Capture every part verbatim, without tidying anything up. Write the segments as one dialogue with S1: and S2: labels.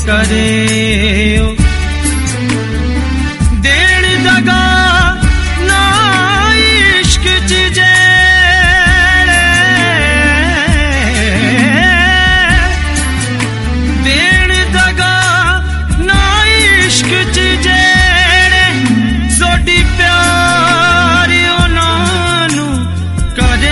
S1: करे देण दगा ना इश्क च जेड़े देण दगा ना इश्क च जेड़े सोडी प्यार उन्हां नू करे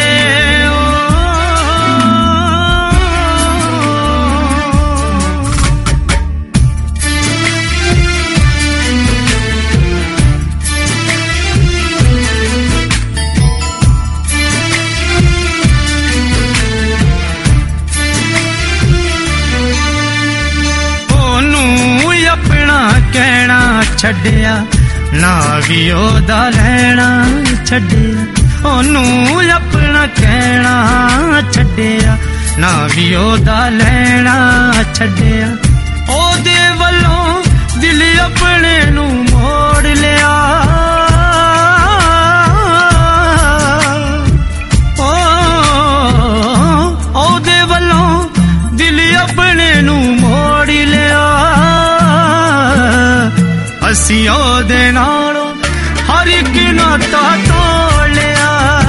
S1: कहना छड्डिया ना भी ओदा रहना छड्डिया ओनू अपना कहना छड्डिया ना भी ओदा लैना छड्डिया ओदे वल्लों दिल अपने नू मोड़ लिया ओ ओदे वल्लों दिल अपने नू मोड़ लिया असी ओदे नालों हर एक नाता तोड़ लिया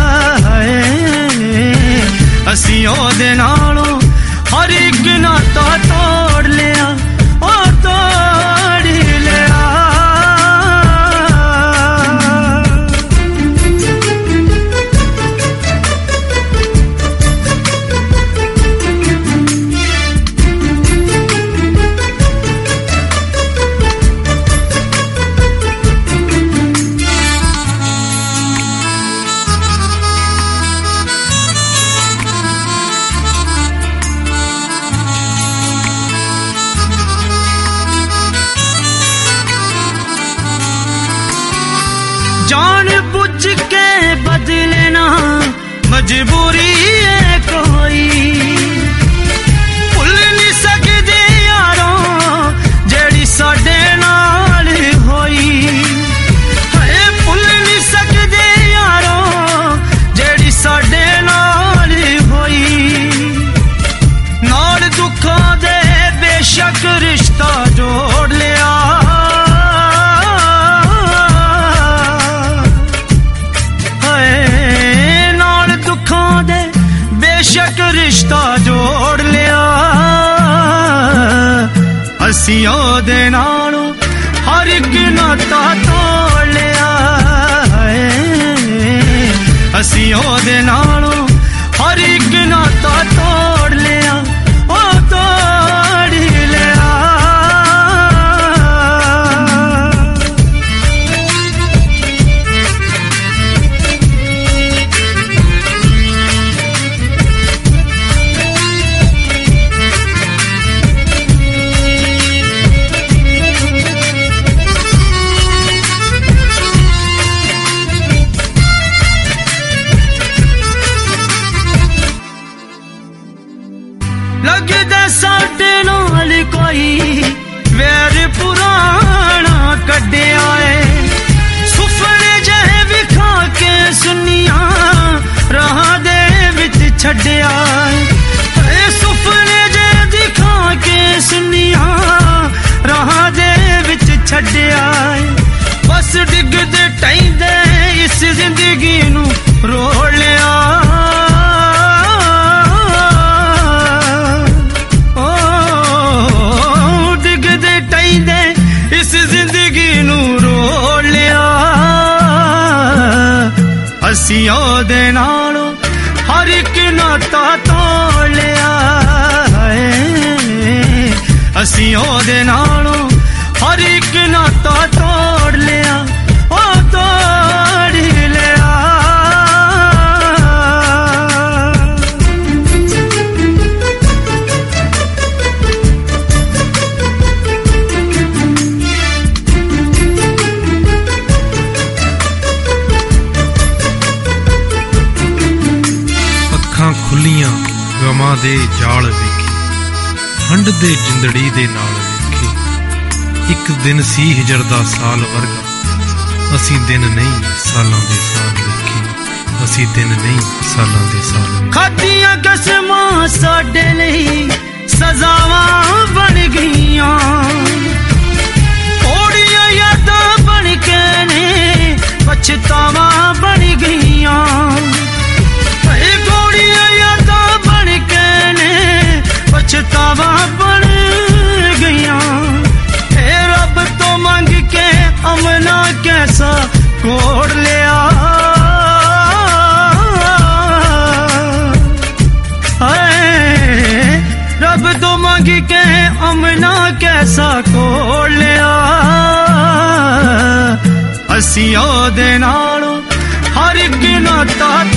S1: असी ओदे नालों हर एक नाता तोड़ लिया ओ तोड़ लिया जान बुझ के बदलना मजबूरी है कोई भुल नहीं सकदे यारों जेड़ी साडे नाल होई है भुल नहीं सकदे यारों जेड़ी साडे नाल होई नाल दुखां दे बेशक रिश्ता जोड़ लिया बेशक रिश्ता जोड़ लिया असी ओदे नालों हर एक नाता तोड़ लिया असी ओदे नालों हर एक नाता तोड़ लिया ओ तोड़ लिया लगदा साडे नाल कोई वैर पुराना कड्डिया है सुफने जहे विखा के सुनिया राह दे विच छड्डिया है सुफने जे दिखा के सुनिया राह दे विच छड्डिया है बस डिगदे टैंदे इस जिंदगी नू रोड़ लिया इस जिंदगी नू रोड़ लिया असी ओदे नालों हर एक नाता तोड़ लिया असी ओदे नालों हर एक नाता तोड़ लिया ओ तोड़ लिया
S2: खुलियां गमां दे जाल वेखे हंड दे जिंदड़ी दे नाल वेखे एक दिन सी हिजर दा साल वर्गा असी दिन नहीं सालां दे साल वेखे असी दिन नहीं सालां दे साल
S1: खादियां कसमां साडे लई ਸਜ਼ਾਵਾਂ ਬਣ ਗਈਆਂ ਥੋੜੀਆਂ ਯਾਦਾਂ ਬਣ ਕੇ ਨੇ ਪਛਤਾਵਾਂ ਬਣ ਗਈਆਂ ਏ ਥੋੜੀਆਂ ਯਾਦਾਂ ਬਣ ਕੇ ਨੇ ਪਛਤਾਵਾਂ ਬਣ ਗਈਆਂ ਏ ਰੱਬ ਤੋਂ ਮੰਗ ਕੇ ਅਮਨਾ ਕੈਸਾ ਕੋੜ ਲਿਆ रब तो मंग के अमना कैसा कोल लिया असी ओदे नालों हर एक नाता